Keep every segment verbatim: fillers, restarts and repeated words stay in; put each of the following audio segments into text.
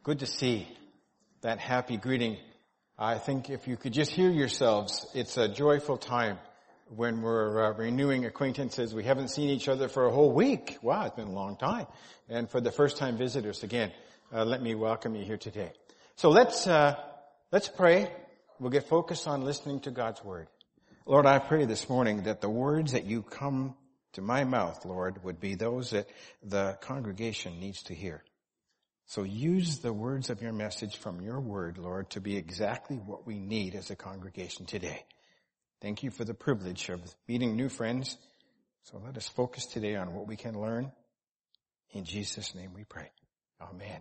Good to see that happy greeting. I think if you could just hear yourselves, it's a joyful time when we're uh, renewing acquaintances. We haven't seen each other for a whole week. Wow, it's been a long time. And for the first-time visitors, again, uh, let me welcome you here today. So let's uh, let's pray. We'll get focused on listening to God's Word. Lord, I pray this morning that the words that you come to my mouth, Lord, would be those that the congregation needs to hear. So use the words of your message from your word, Lord, to be exactly what we need as a congregation today. Thank you for the privilege of meeting new friends. So let us focus today on what we can learn. In Jesus' name we pray. Amen.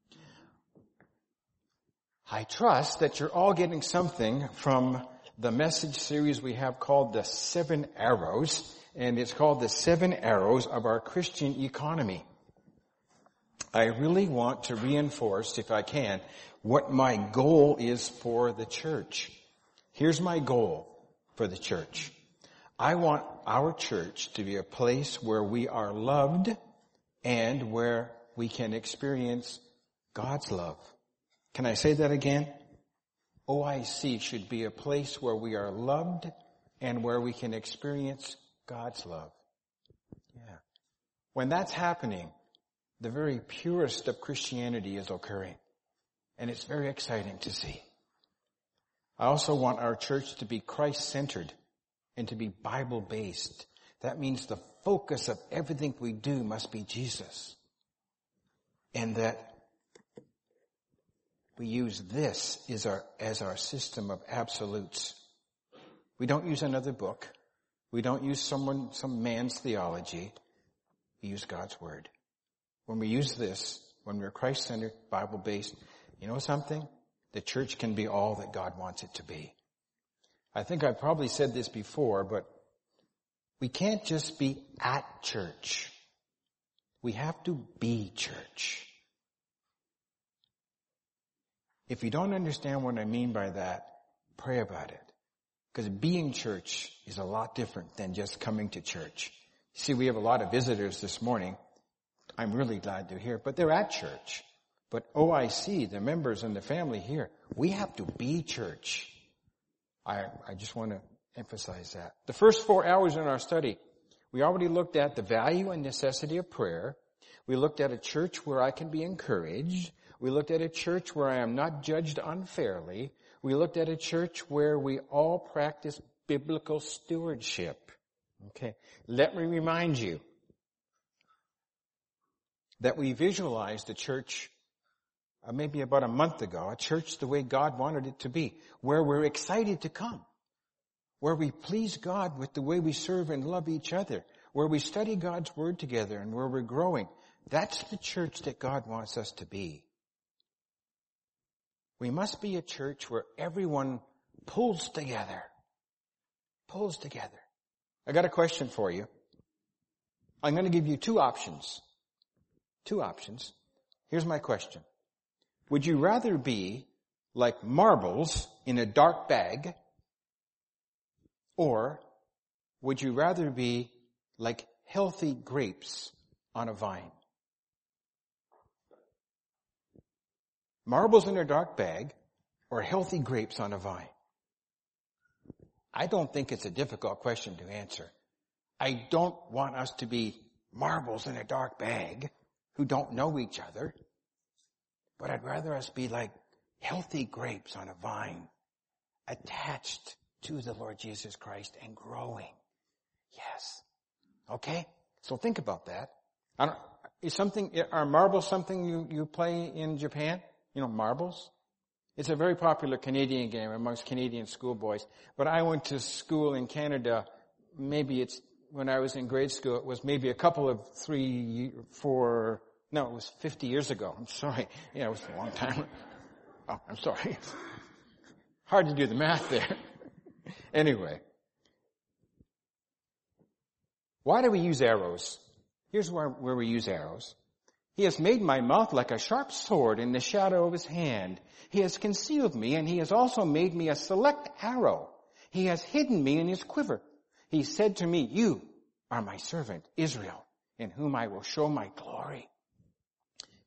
I trust that you're all getting something from the message series we have called the Seven Arrows, and it's called the Seven Arrows of Our Christian Economy. I really want to reinforce, if I can, what my goal is for the church. Here's my goal for the church. I want our church to be a place where we are loved and where we can experience God's love. Can I say that again? O I C should be a place where we are loved and where we can experience God's love. Yeah. When that's happening, the very purest of Christianity is occurring. And it's very exciting to see. I also want our church to be Christ-centered and to be Bible-based. That means the focus of everything we do must be Jesus. And that we use this as our, as our system of absolutes. We don't use another book. We don't use someone, some man's theology. We use God's Word. When we use this, when we're Christ-centered, Bible-based, you know something? The church can be all that God wants it to be. I think I've probably said this before, but we can't just be at church. We have to be church. If you don't understand what I mean by that, pray about it. Because being church is a lot different than just coming to church. See, we have a lot of visitors this morning. I'm really glad they're here, but they're at church. But O I C, the members and the family here, we have to be church. I, I just want to emphasize that. The first four hours in our study, we already looked at the value and necessity of prayer. We looked at a church where I can be encouraged. We looked at a church where I am not judged unfairly. We looked at a church where we all practice biblical stewardship. Okay. Let me remind you that we visualized the church uh, maybe about a month ago, a church the way God wanted it to be, where we're excited to come, where we please God with the way we serve and love each other, where we study God's Word together and where we're growing. That's the church that God wants us to be. We must be a church where everyone pulls together, pulls together. I got a question for you. I'm going to give you two options. Two options. Here's my question. Would you rather be like marbles in a dark bag, or would you rather be like healthy grapes on a vine? Marbles in a dark bag or healthy grapes on a vine? I don't think it's a difficult question to answer. I don't want us to be marbles in a dark bag who don't know each other, but I'd rather us be like healthy grapes on a vine, attached to the Lord Jesus Christ and growing. Yes. Okay? So think about that. I don't, is something, are marbles something you, you play in Japan? You know, marbles? It's a very popular Canadian game amongst Canadian schoolboys. But I went to school in Canada, maybe it's, when I was in grade school, it was maybe a couple of three, four, no, it was fifty years ago. I'm sorry. Yeah, it was a long time. Oh, I'm sorry. Hard to do the math there. Anyway. Why do we use arrows? Here's where, where we use arrows. He has made my mouth like a sharp sword in the shadow of his hand. He has concealed me, and he has also made me a select arrow. He has hidden me in his quiver. He said to me, you are my servant, Israel, in whom I will show my glory.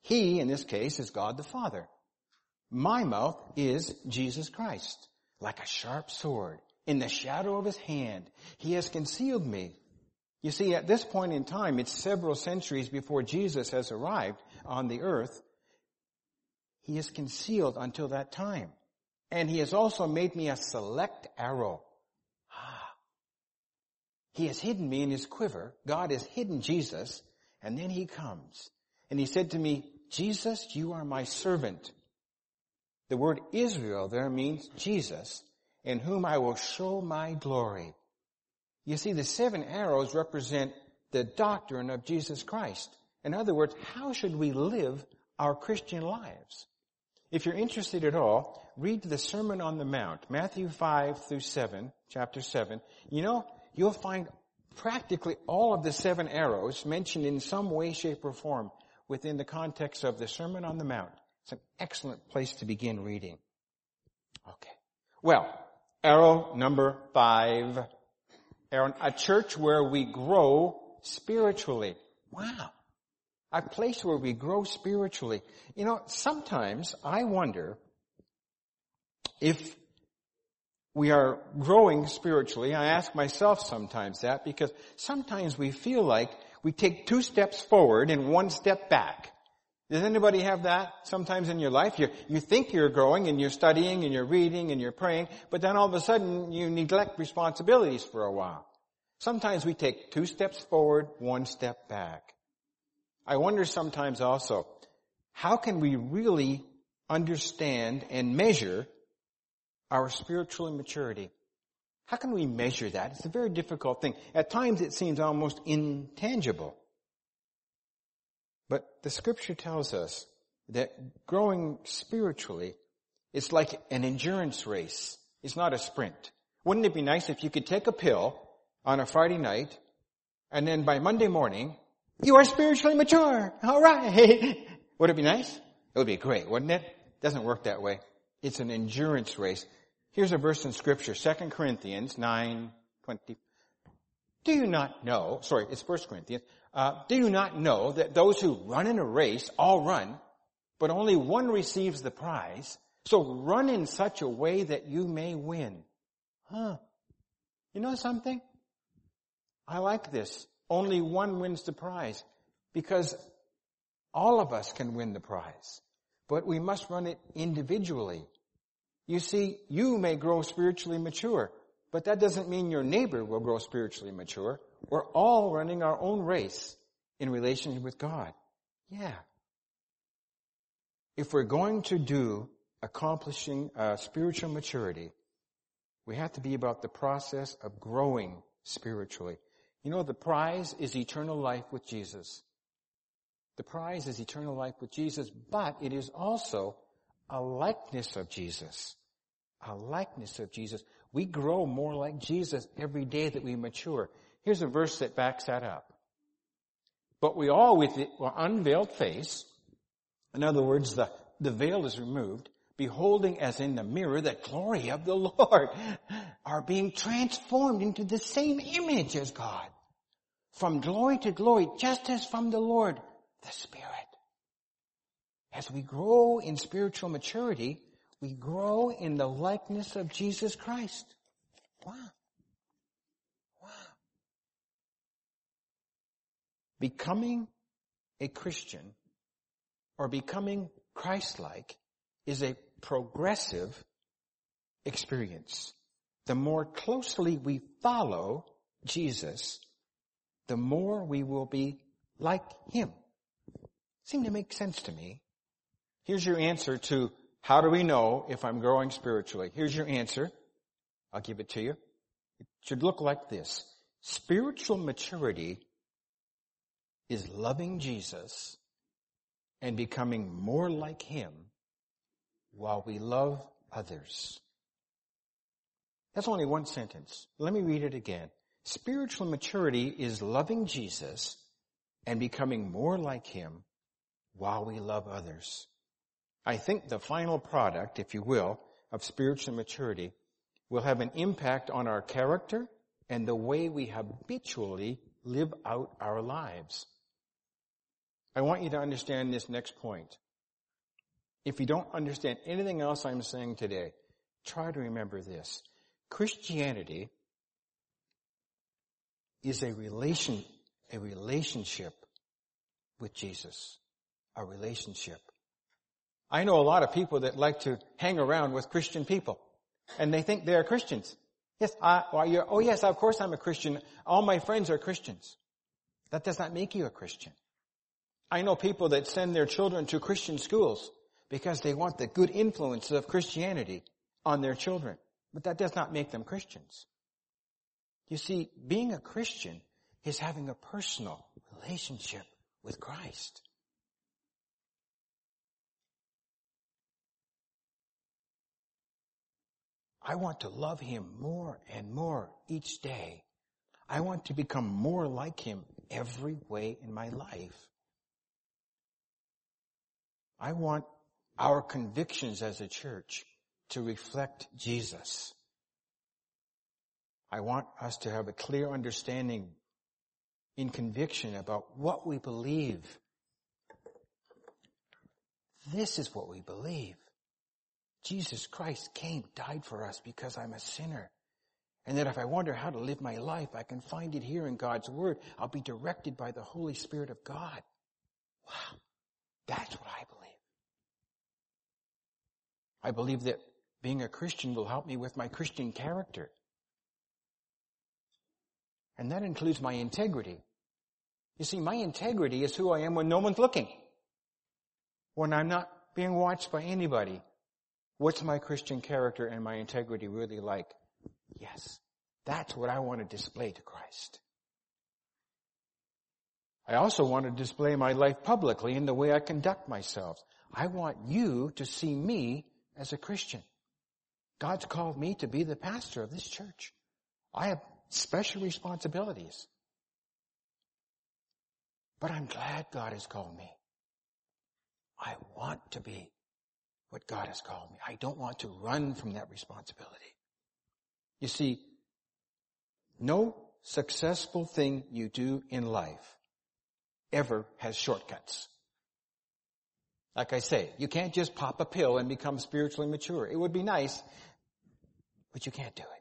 He, in this case, is God the Father. My mouth is Jesus Christ, like a sharp sword. In the shadow of his hand, he has concealed me. You see, at this point in time, it's several centuries before Jesus has arrived on the earth. He is concealed until that time. And he has also made me a select arrow. Ah. He has hidden me in his quiver. God has hidden Jesus. And then he comes. And he said to me, Jesus, you are my servant. The word Israel there means Jesus, in whom I will show my glory. You see, the seven arrows represent the doctrine of Jesus Christ. In other words, how should we live our Christian lives? If you're interested at all, read the Sermon on the Mount, Matthew five through seven, chapter seven. You know, you'll find practically all of the seven arrows mentioned in some way, shape, or form within the context of the Sermon on the Mount. It's an excellent place to begin reading. Okay. Well, arrow number five. Arrow, a church where we grow spiritually. Wow. A place where we grow spiritually. You know, sometimes I wonder if we are growing spiritually. I ask myself sometimes that because sometimes we feel like we take two steps forward and one step back. Does anybody have that sometimes in your life? You you think you're growing and you're studying and you're reading and you're praying, but then all of a sudden you neglect responsibilities for a while. Sometimes we take two steps forward, one step back. I wonder sometimes also, how can we really understand and measure our spiritual maturity? How can we measure that? It's a very difficult thing. At times it seems almost intangible. But the scripture tells us that growing spiritually is like an endurance race. It's not a sprint. Wouldn't it be nice if you could take a pill on a Friday night and then by Monday morning, you are spiritually mature. All right. Would it be nice? It would be great, wouldn't it? It doesn't work that way. It's an endurance race. Here's a verse in Scripture, Second Corinthians nine twenty. Do you not know, sorry, it's First Corinthians, uh, do you not know that those who run in a race all run, but only one receives the prize? So run in such a way that you may win. Huh. You know something? I like this. Only one wins the prize, because all of us can win the prize, but we must run it individually. You see, you may grow spiritually mature, but that doesn't mean your neighbor will grow spiritually mature. We're all running our own race in relation with God. Yeah. If we're going to do accomplishing uh, spiritual maturity, we have to be about the process of growing spiritually. You know, the prize is eternal life with Jesus. The prize is eternal life with Jesus, but it is also a likeness of Jesus. A likeness of Jesus. We grow more like Jesus every day that we mature. Here's a verse that backs that up. But we all, with the unveiled face, in other words, the, the veil is removed, beholding as in the mirror the glory of the Lord, are being transformed into the same image as God. From glory to glory, just as from the Lord, the Spirit. As we grow in spiritual maturity, we grow in the likeness of Jesus Christ. Wow. Wow. Becoming a Christian or becoming Christ-like is a progressive experience. The more closely we follow Jesus, the more we will be like Him. Seems to make sense to me. Here's your answer to how do we know if I'm growing spiritually? Here's your answer. I'll give it to you. It should look like this. Spiritual maturity is loving Jesus and becoming more like Him while we love others. That's only one sentence. Let me read it again. Spiritual maturity is loving Jesus and becoming more like Him while we love others. I think the final product, if you will, of spiritual maturity will have an impact on our character and the way we habitually live out our lives. I want you to understand this next point. If you don't understand anything else I'm saying today, try to remember this. Christianity is a relation, a relationship with Jesus. A relationship. I know a lot of people that like to hang around with Christian people, and they think they are Christians. Yes, I, well, you're, oh yes, of course I'm a Christian. All my friends are Christians. That does not make you a Christian. I know people that send their children to Christian schools because they want the good influence of Christianity on their children. But that does not make them Christians. You see, being a Christian is having a personal relationship with Christ. I want to love Him more and more each day. I want to become more like Him every way in my life. I want our convictions as a church to reflect Jesus. I want us to have a clear understanding in conviction about what we believe. This is what we believe. Jesus Christ came, died for us because I'm a sinner. And that if I wonder how to live my life, I can find it here in God's Word. I'll be directed by the Holy Spirit of God. Wow. That's what I believe. I believe that being a Christian will help me with my Christian character. And that includes my integrity. You see, my integrity is who I am when no one's looking. When I'm not being watched by anybody. What's my Christian character and my integrity really like? Yes, that's what I want to display to Christ. I also want to display my life publicly in the way I conduct myself. I want you to see me as a Christian. God's called me to be the pastor of this church. I have special responsibilities. But I'm glad God has called me. I want to be what God has called me. I don't want to run from that responsibility. You see, no successful thing you do in life ever has shortcuts. Like I say, you can't just pop a pill and become spiritually mature. It would be nice, but you can't do it.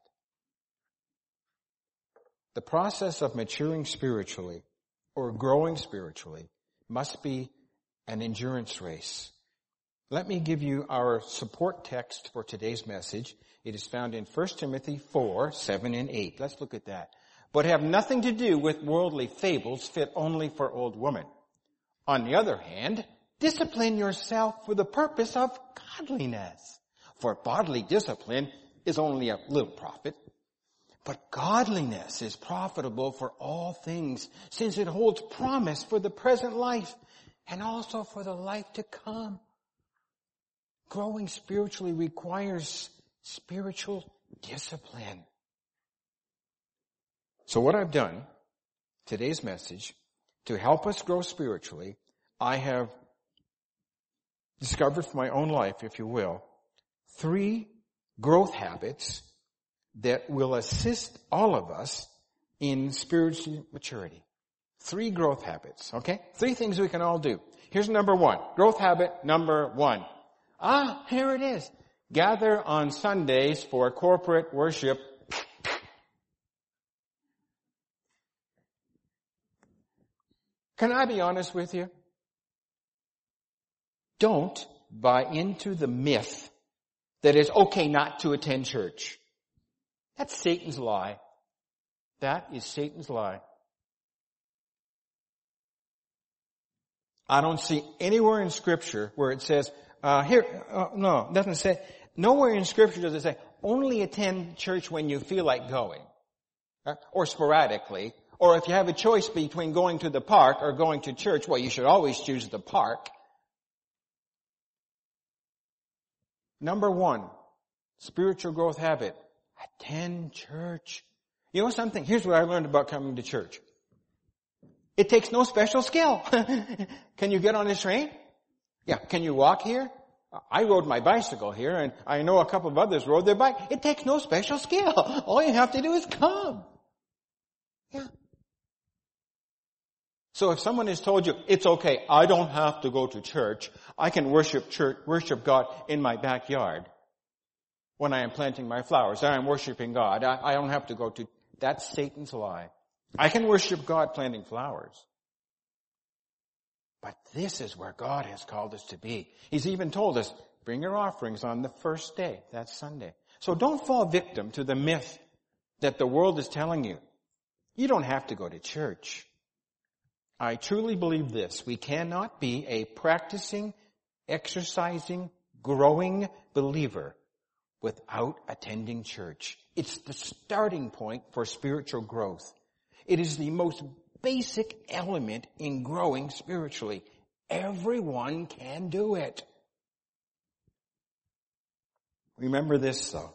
The process of maturing spiritually or growing spiritually must be an endurance race. Let me give you our support text for today's message. It is found in First Timothy four, seven and eight. Let's look at that. But have nothing to do with worldly fables fit only for old women. On the other hand, discipline yourself for the purpose of godliness. For bodily discipline is only a little profit. But godliness is profitable for all things, since it holds promise for the present life and also for the life to come. Growing spiritually requires spiritual discipline. So what I've done, today's message, to help us grow spiritually, I have discovered for my own life, if you will, three growth habits that will assist all of us in spiritual maturity. Three growth habits, okay? Three things we can all do. Here's number one. Growth habit number one. Ah, here it is. Gather on Sundays for corporate worship. Can I be honest with you? Don't buy into the myth that it's okay not to attend church. That's Satan's lie. That is Satan's lie. I don't see anywhere in Scripture where it says, uh, here, uh, no, it doesn't say, nowhere in Scripture does it say, only attend church when you feel like going. Uh, or sporadically. Or if you have a choice between going to the park or going to church, well, you should always choose the park. Number one, spiritual growth habit. Attend church. You know something? Here's what I learned about coming to church. It takes no special skill. Can you get on this train? Yeah. Can you walk here? I rode my bicycle here, and I know a couple of others rode their bike. It takes no special skill. All you have to do is come. Yeah. So if someone has told you, it's okay, I don't have to go to church, I can worship church, worship God in my backyard when I am planting my flowers, I am worshiping God, I, I don't have to go to, that's Satan's lie. I can worship God planting flowers. But this is where God has called us to be. He's even told us, bring your offerings on the first day, that's Sunday. So don't fall victim to the myth that the world is telling you. You don't have to go to church. I truly believe this. We cannot be a practicing, exercising, growing believer without attending church. It's the starting point for spiritual growth. It is the most basic element in growing spiritually. Everyone can do it. Remember this though.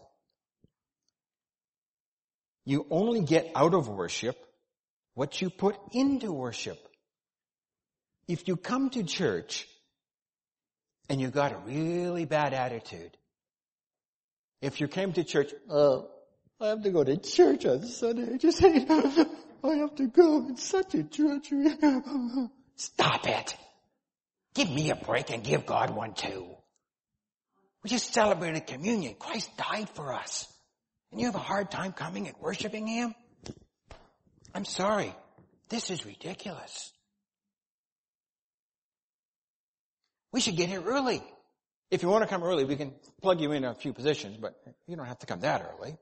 You only get out of worship what you put into worship. If you come to church and you got a really bad attitude, if you came to church, oh, I have to go to church on Sunday. I just hate, I have to go. It's such a drudgery. Stop it. Give me a break and give God one too. We just celebrated communion. Christ died for us. And you have a hard time coming and worshiping Him? I'm sorry. This is ridiculous. We should get here early. If you want to come early, we can plug you in a few positions, but you don't have to come that early.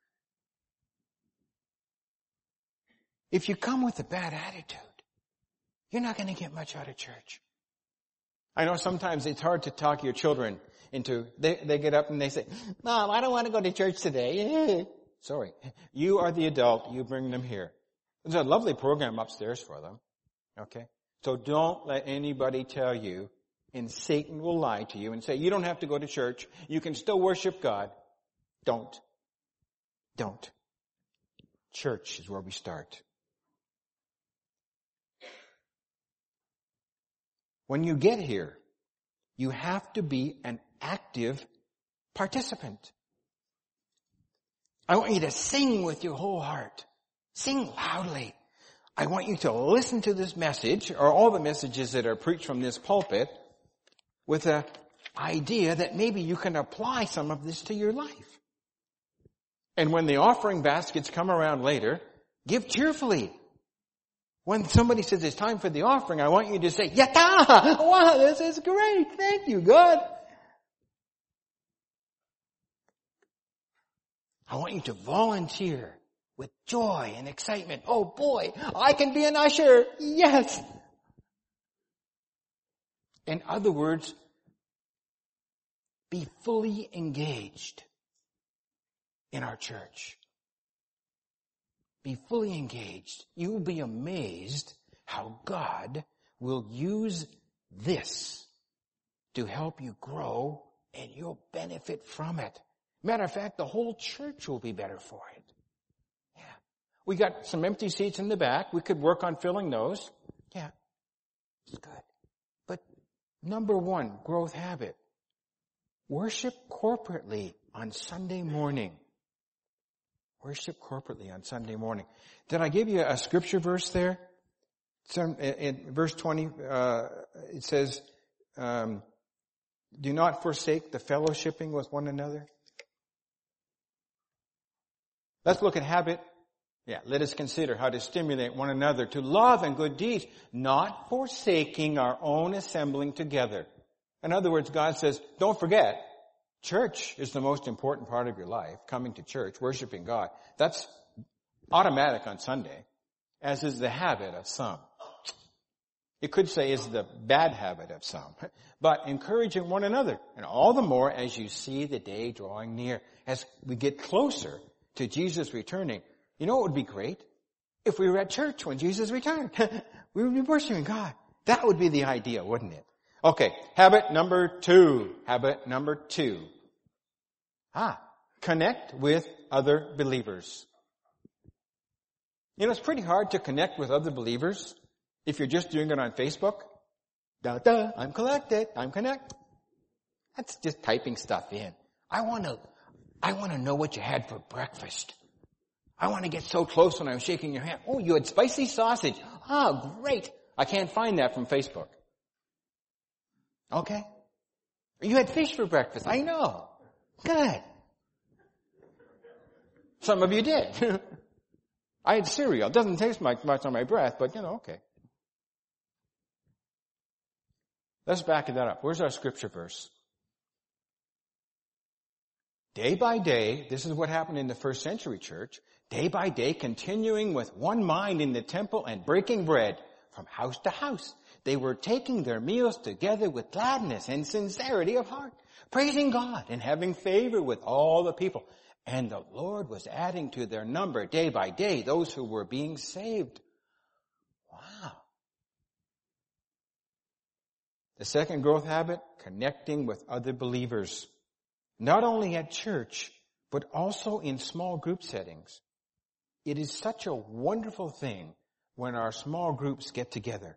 If you come with a bad attitude, you're not going to get much out of church. I know sometimes it's hard to talk your children into, they, they get up and they say, Mom, I don't want to go to church today. Sorry. You are the adult. You bring them here. There's a lovely program upstairs for them. Okay? So don't let anybody tell you, and Satan will lie to you and say, you don't have to go to church. You can still worship God. Don't. Don't. Church is where we start. When you get here, you have to be an active participant. I want you to sing with your whole heart. Sing loudly. I want you to listen to this message, or all the messages that are preached from this pulpit, with an idea that maybe you can apply some of this to your life. And when the offering baskets come around later, give cheerfully. When somebody says it's time for the offering, I want you to say, Yatta! Wow, this is great. Thank you, God. I want you to volunteer with joy and excitement. Oh boy, I can be an usher. Yes. In other words, be fully engaged in our church. Be fully engaged. You will be amazed how God will use this to help you grow, and you'll benefit from it. Matter of fact, the whole church will be better for it. Yeah. We got some empty seats in the back. We could work on filling those. Yeah. It's good. But number one, growth habit. Worship corporately on Sunday morning. Worship corporately on Sunday morning. Did I give you a scripture verse there? Some, in verse twenty, uh, it says, um, do not forsake the fellowshipping with one another. Let's look at habit. Yeah, let us consider how to stimulate one another to love and good deeds, not forsaking our own assembling together. In other words, God says, don't forget, church is the most important part of your life, coming to church, worshiping God. That's automatic on Sunday, as is the habit of some. You could say is the bad habit of some. But encouraging one another, and all the more as you see the day drawing near, as we get closer to Jesus returning. You know what would be great? If we were at church when Jesus returned. We would be worshiping God. That would be the idea, wouldn't it? Okay, habit number two. Habit number two. Ah, connect with other believers. You know, it's pretty hard to connect with other believers if you're just doing it on Facebook. Da da, I'm collected, I'm connect. That's just typing stuff in. I want to, I want to know what you had for breakfast. I want to get so close when I'm shaking your hand. Oh, you had spicy sausage. Ah, great. I can't find that from Facebook. Okay. You had fish for breakfast. I know. Good. Some of you did. I had cereal. It doesn't taste much, much on my breath, but you know, okay. Let's back that up. Where's our scripture verse? Day by day, this is what happened in the first century church, day by day continuing with one mind in the temple and breaking bread from house to house. They were taking their meals together with gladness and sincerity of heart, praising God and having favor with all the people. And the Lord was adding to their number day by day those who were being saved. Wow. The second growth habit, connecting with other believers. Not only at church, but also in small group settings. It is such a wonderful thing when our small groups get together.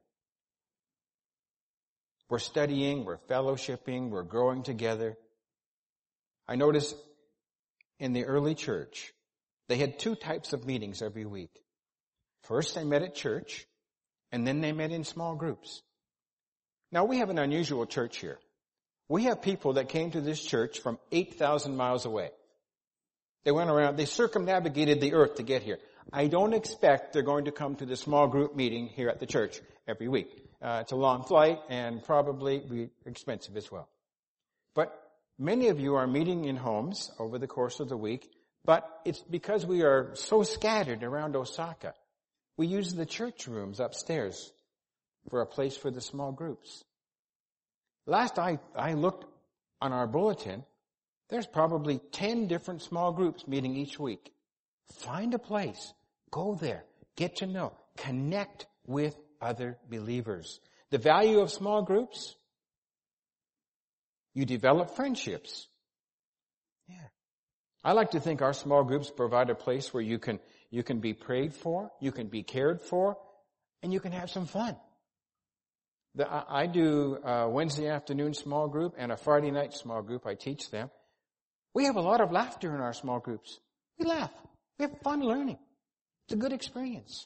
We're studying, we're fellowshipping, we're growing together. I notice in the early church, they had two types of meetings every week. First, they met at church, and then they met in small groups. Now, we have an unusual church here. We have people that came to this church from eight thousand miles away. They went around, they circumnavigated the earth to get here. I don't expect they're going to come to the small group meeting here at the church every week. Uh, it's a long flight and probably be expensive as well. But many of you are meeting in homes over the course of the week, but it's because we are so scattered around Osaka. We use the church rooms upstairs for a place for the small groups. Last I, I looked on our bulletin, there's probably ten different small groups meeting each week. Find a place. Go there. Get to know. Connect with other believers. The value of small groups? You develop friendships. Yeah. I like to think our small groups provide a place where you can, you can be prayed for, you can be cared for, and you can have some fun. The, I, I do a Wednesday afternoon small group and a Friday night small group. I teach them. We have a lot of laughter in our small groups. We laugh. We have fun learning. It's a good experience.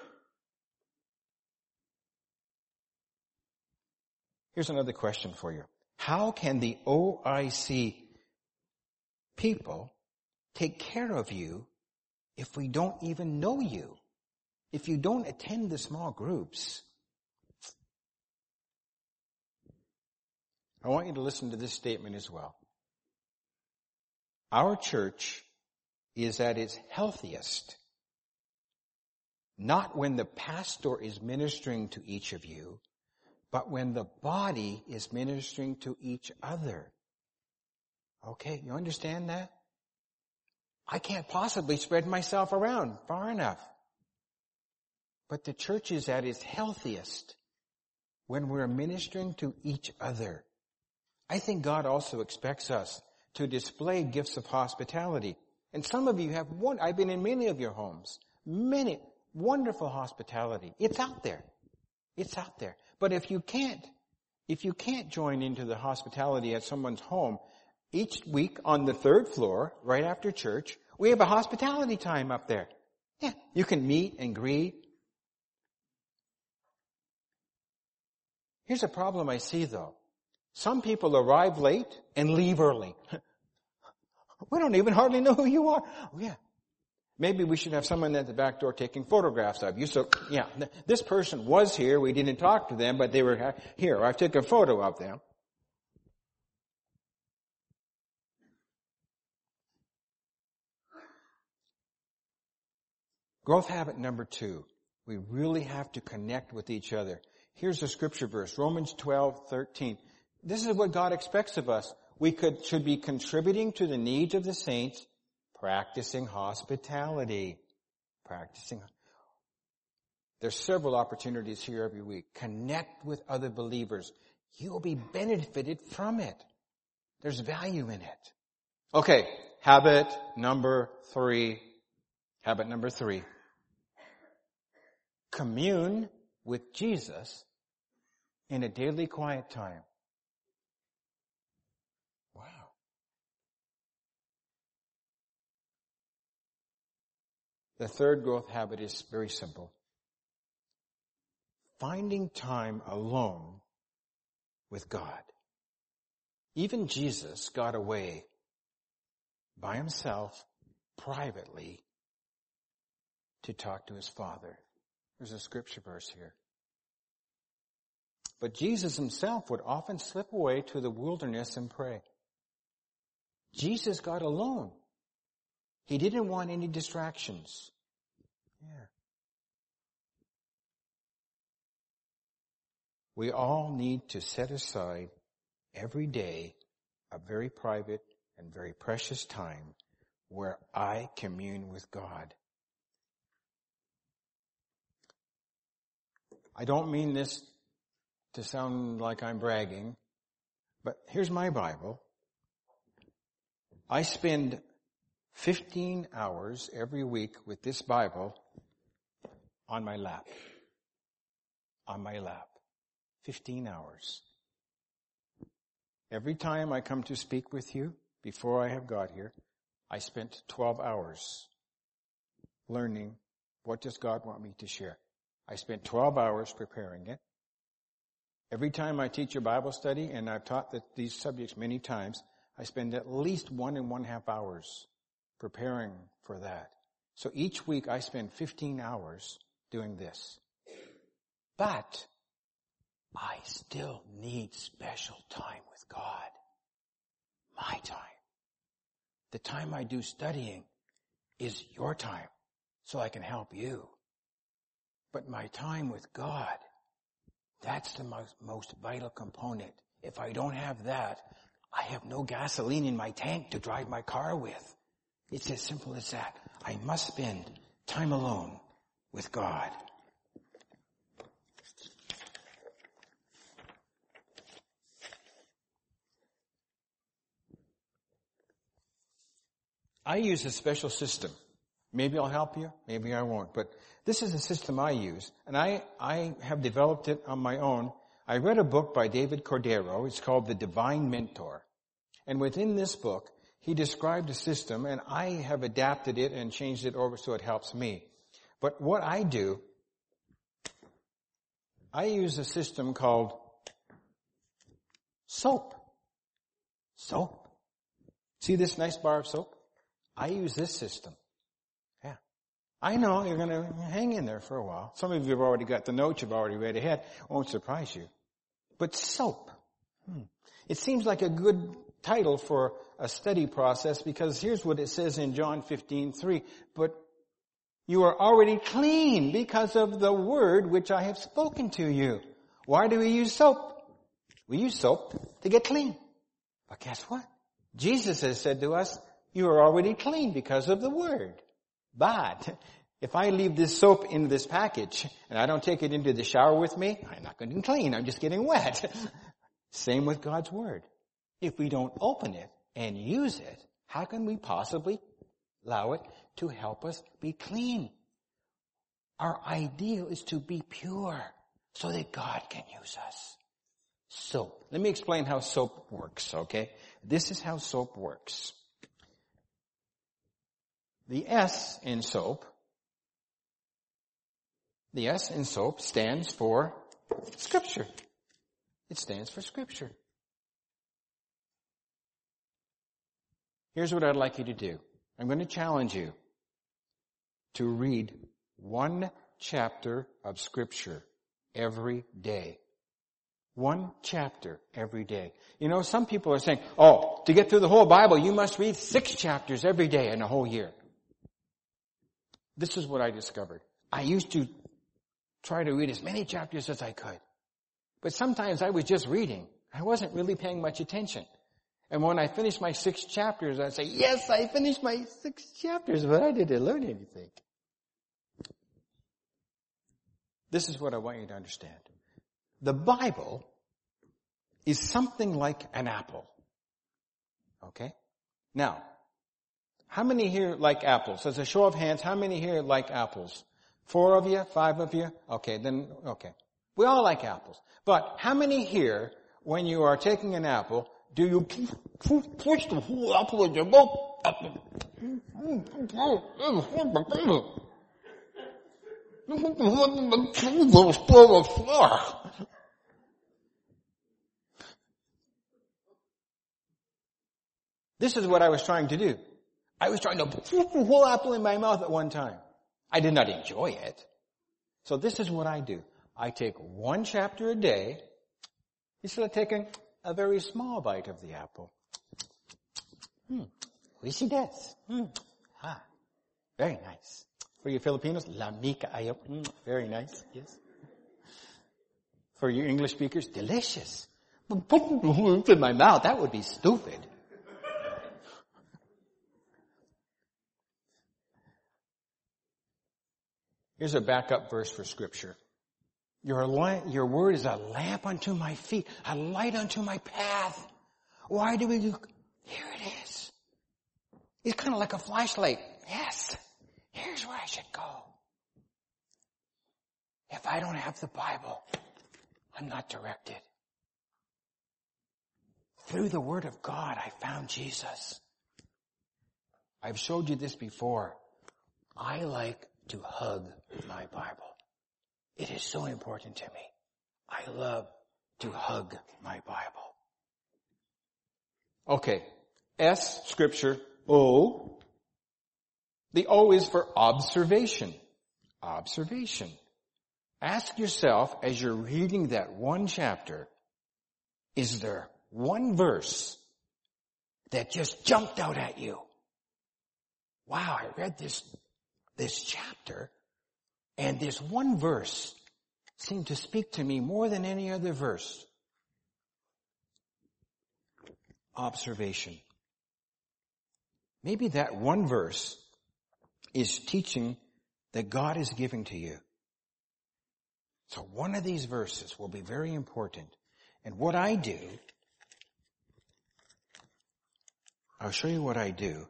Here's another question for you. How can the O I C people take care of you if we don't even know you? If you don't attend the small groups? I want you to listen to this statement as well. Our church is at its healthiest, not when the pastor is ministering to each of you, but when the body is ministering to each other. Okay, you understand that? I can't possibly spread myself around far enough. But the church is at its healthiest when we're ministering to each other. I think God also expects us to display gifts of hospitality. And some of you have one, I've been in many of your homes, many wonderful hospitality. It's out there. It's out there. But if you can't, if you can't join into the hospitality at someone's home, each week on the third floor, right after church, we have a hospitality time up there. Yeah, you can meet and greet. Here's a problem I see though. Some people arrive late and leave early. We don't even hardly know who you are. Oh, yeah. Maybe we should have someone at the back door taking photographs of you. So, yeah, this person was here. We didn't talk to them, but they were here. I took a photo of them. Growth habit number two. We really have to connect with each other. Here's a scripture verse, Romans twelve thirteen. This is what God expects of us. We could, should be contributing to the needs of the saints, practicing hospitality. Practicing. There's several opportunities here every week. Connect with other believers. You'll be benefited from it. There's value in it. Okay, habit number three. Habit number three. Commune with Jesus in a daily quiet time. Wow. The third growth habit is very simple. finding time alone with God. Even Jesus got away by himself privately to talk to his Father. There's a scripture verse here. But Jesus himself would often slip away to the wilderness and pray. Jesus got alone. He didn't want any distractions. Yeah. We all need to set aside every day a very private and very precious time where I commune with God. I don't mean this to sound like I'm bragging, but here's my Bible. I spend fifteen hours every week with this Bible on my lap. On my lap. fifteen hours. Every time I come to speak with you, before I have got here, I spent twelve hours learning what does God want me to share. I spent twelve hours preparing it. Every time I teach a Bible study, and I've taught that these subjects many times, I spend at least one and one half hours preparing for that. So each week I spend fifteen hours doing this. But I still need special time with God. My time. The time I do studying is your time, so I can help you. But my time with God, that's the most, most vital component. If I don't have that, I have no gasoline in my tank to drive my car with. It's as simple as that. I must spend time alone with God. I use a special system. Maybe I'll help you, maybe I won't. But this is a system I use, and I, I have developed it on my own. I read a book by David Cordero. It's called The Divine Mentor. And within this book, he described a system, and I have adapted it and changed it over so it helps me. But what I do, I use a system called soap. Soap. See this nice bar of soap? I use this system. Yeah. I know you're going to hang in there for a while. Some of you have already got the notes. You've already read ahead. Won't surprise you. But soap. Hmm. It seems like a good title for a study process because here's what it says in John fifteen three. But you are already clean because of the word which I have spoken to you. Why do we use soap? We use soap to get clean. But guess what? Jesus has said to us, you are already clean because of the word. But if I leave this soap in this package and I don't take it into the shower with me, I'm not getting clean. I'm just getting wet. Same with God's word. If we don't open it and use it, how can we possibly allow it to help us be clean? Our ideal is to be pure so that God can use us. Soap. Let me explain how soap works, okay? This is how soap works. The S in soap, the S in soap stands for Scripture. It stands for Scripture. Here's what I'd like you to do. I'm going to challenge you to read one chapter of Scripture every day. One chapter every day. You know, some people are saying, oh, to get through the whole Bible, you must read six chapters every day in a whole year. This is what I discovered. I used to try to read as many chapters as I could. But sometimes I was just reading. I wasn't really paying much attention. And when I finished my six chapters, I'd say, yes, I finished my six chapters, but I didn't learn anything. This is what I want you to understand. The Bible is something like an apple. Okay? Now, how many here like apples? As a show of hands, how many here like apples? Four of you? Five of you? Okay, then, okay. We all like apples. But how many here, when you are taking an apple, do you push the whole apple in your mouth? This is what I was trying to do. I was trying to put the whole apple in my mouth at one time. I did not enjoy it. So this is what I do. I take one chapter a day instead of taking a very small bite of the apple. Hmm. Oishi desu. Hmm. Ah. Very nice. For you Filipinos, lamika ayo. Mm, very nice. Yes. For you English speakers, delicious. Put it in my mouth. That would be stupid. Here's a backup verse for Scripture. Your light, your word is a lamp unto my feet, a light unto my path. Why do we do? Here it is. It's kind of like a flashlight. Yes. Here's where I should go. If I don't have the Bible, I'm not directed. Through the Word of God, I found Jesus. I've showed you this before. I like to hug my Bible. It is so important to me. I love to hug my Bible. Okay. S, Scripture. O. The O is for observation. Observation. Ask yourself as you're reading that one chapter, is there one verse that just jumped out at you? Wow, I read this, this chapter, and this one verse seemed to speak to me more than any other verse. Observation. Maybe that one verse is teaching that God is giving to you. So one of these verses will be very important. And what I do, I'll show you what I do.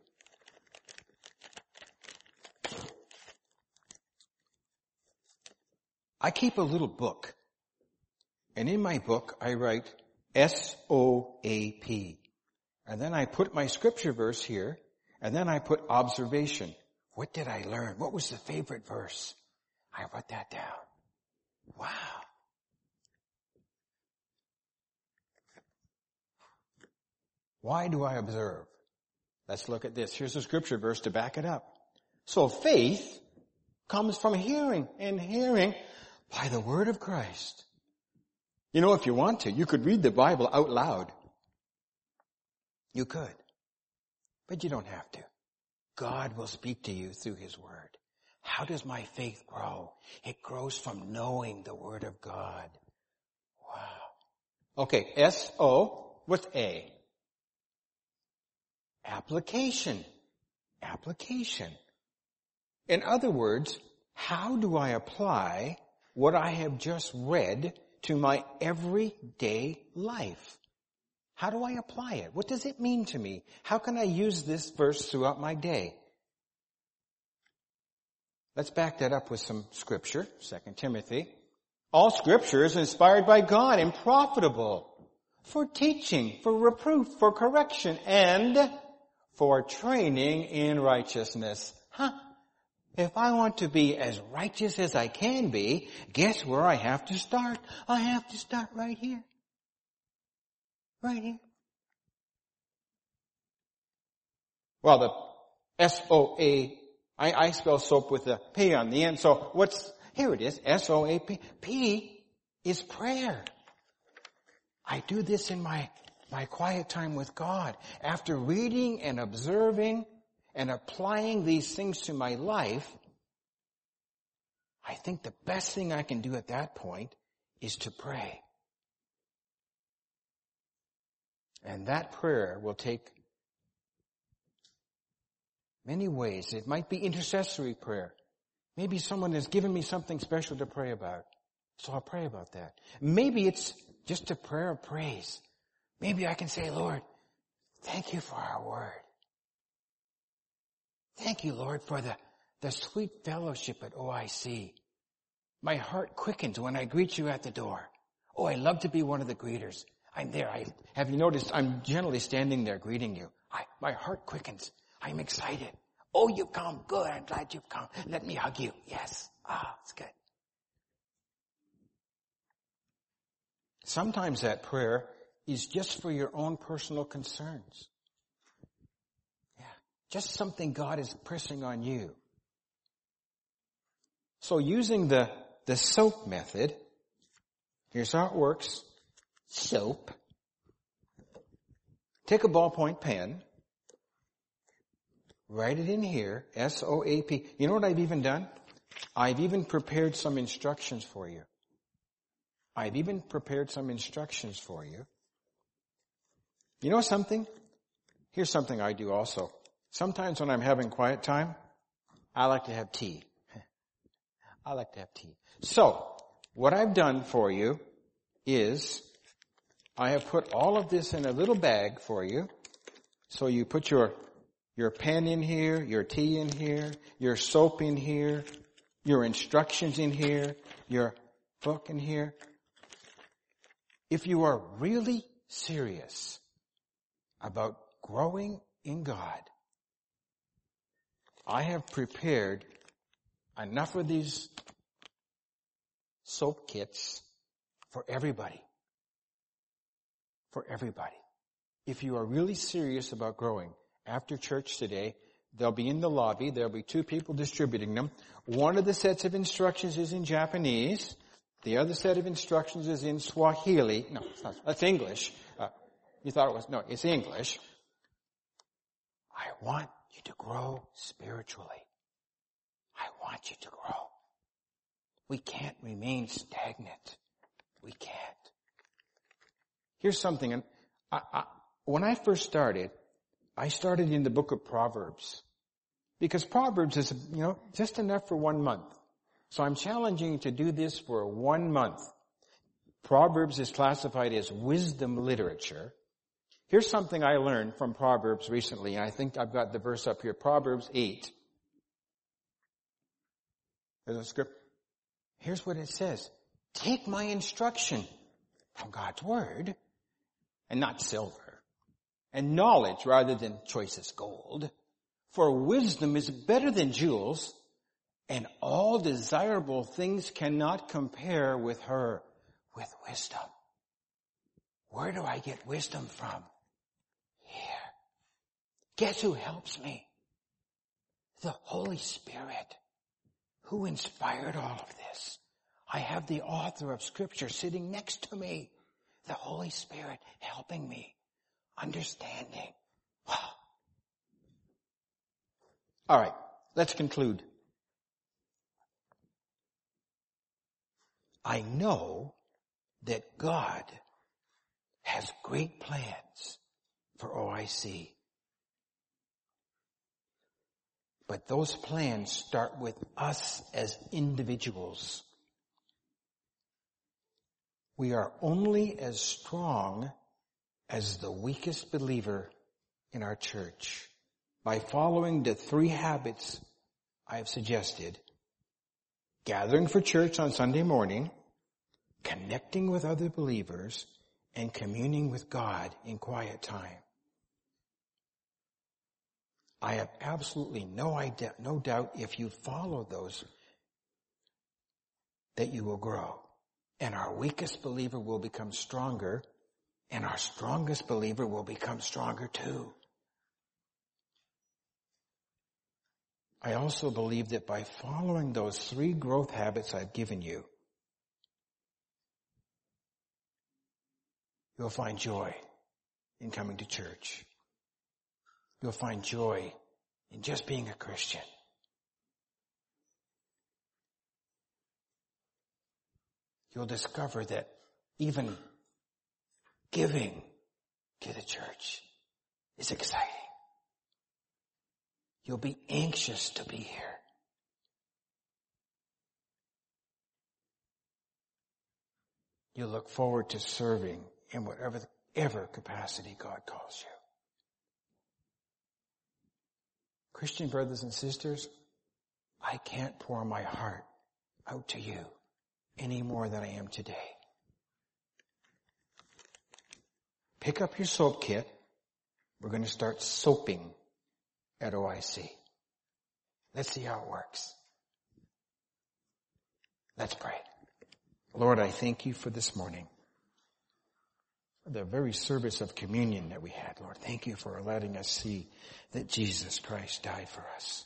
I keep a little book. And in my book, I write S O A P. And then I put my scripture verse here. And then I put observation. What did I learn? What was the favorite verse? I wrote that down. Wow. Why do I observe? Let's look at this. Here's a scripture verse to back it up. So faith comes from hearing, and hearing by the word of Christ. You know, if you want to, you could read the Bible out loud. You could. But you don't have to. God will speak to you through His Word. How does my faith grow? It grows from knowing the Word of God. Wow. Okay, S O, what's A? Application. Application. In other words, how do I apply what I have just read to my everyday life? How do I apply it? What does it mean to me? How can I use this verse throughout my day? Let's back that up with some scripture. Second Timothy. All scripture is inspired by God and profitable for teaching, for reproof, for correction, and for training in righteousness. Huh? If I want to be as righteous as I can be, guess where I have to start? I have to start right here. Right here. Well, the S O A, I, I spell soap with a P on the end. So what's, here it is, S O A P. P is prayer. I do this in my, my quiet time with God. After reading and observing and applying these things to my life, I think the best thing I can do at that point is to pray. And that prayer will take many ways. It might be intercessory prayer. Maybe someone has given me something special to pray about. So I'll pray about that. Maybe it's just a prayer of praise. Maybe I can say, Lord, thank you for our word. Thank you, Lord, for the, the sweet fellowship at O I C. My heart quickens when I greet you at the door. Oh, I love to be one of the greeters. I'm there. I, have you noticed I'm generally standing there greeting you? I, my heart quickens. I'm excited. Oh, you've come. Good. I'm glad you've come. Let me hug you. Yes. Ah, it's good. Sometimes that prayer is just for your own personal concerns. Yeah. Just something God is pressing on you. So using the, the SOAP method, here's how it works. SOAP. Take a ballpoint pen. Write it in here. S O A P. You know what I've even done? I've even prepared some instructions for you. I've even prepared some instructions for you. You know something? Here's something I do also. Sometimes when I'm having quiet time, I like to have tea. I like to have tea. So, what I've done for you is I have put all of this in a little bag for you. So you put your, your pen in here, your tea in here, your soap in here, your instructions in here, your book in here. If you are really serious about growing in God, I have prepared enough of these soap kits for everybody. For everybody. If you are really serious about growing, after church today, they'll be in the lobby. There'll be two people distributing them. One of the sets of instructions is in Japanese. The other set of instructions is in Swahili. No, it's not. That's English. Uh, you thought it was, no, it's English. I want you to grow spiritually. I want you to grow. We can't remain stagnant. We can't. Here's something. And I, I, when I first started, I started in the book of Proverbs. Because Proverbs is, you know, just enough for one month. So I'm challenging you to do this for one month. Proverbs is classified as wisdom literature. Here's something I learned from Proverbs recently, and I think I've got the verse up here. Proverbs eight. There's a script. Here's what it says. Take my instruction from God's word, and not silver, and knowledge rather than choicest gold. For wisdom is better than jewels, and all desirable things cannot compare with her, with wisdom. Where do I get wisdom from? Here. Guess who helps me? The Holy Spirit, who inspired all of this. I have the author of Scripture sitting next to me. The Holy Spirit helping me. Understanding. Wow. All right, let's conclude. I know that God has great plans for O I C. But those plans start with us as individuals. We are only as strong as the weakest believer in our church. By following the three habits I have suggested: gathering for church on Sunday morning, connecting with other believers, and communing with God in quiet time. I have absolutely no idea, no doubt if you follow those, that you will grow. And our weakest believer will become stronger, and our strongest believer will become stronger too. I also believe that by following those three growth habits I've given you, you'll find joy in coming to church. You'll find joy in just being a Christian. You'll discover that even giving to the church is exciting. You'll be anxious to be here. You'll look forward to serving in whatever ever capacity God calls you. Christian brothers and sisters, I can't pour my heart out to you any more than I am today. Pick up your soap kit. We're going to start soaping at O I C. Let's see how it works. Let's pray. Lord, I thank you for this morning, for the very service of communion that we had. Lord, thank you for letting us see that Jesus Christ died for us.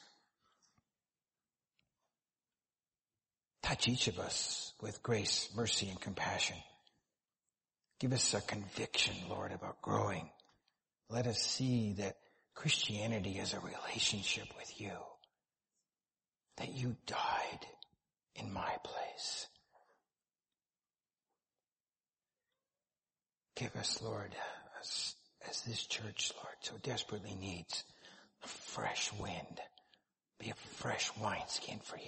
Touch each of us with grace, mercy, and compassion. Give us a conviction, Lord, about growing. Let us see that Christianity is a relationship with you, that you died in my place. Give us, Lord, as, as this church, Lord, so desperately needs a fresh wind, be a fresh wineskin for you.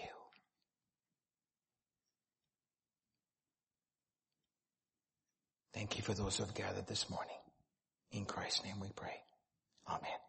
Thank you for those who have gathered this morning. In Christ's name we pray. Amen.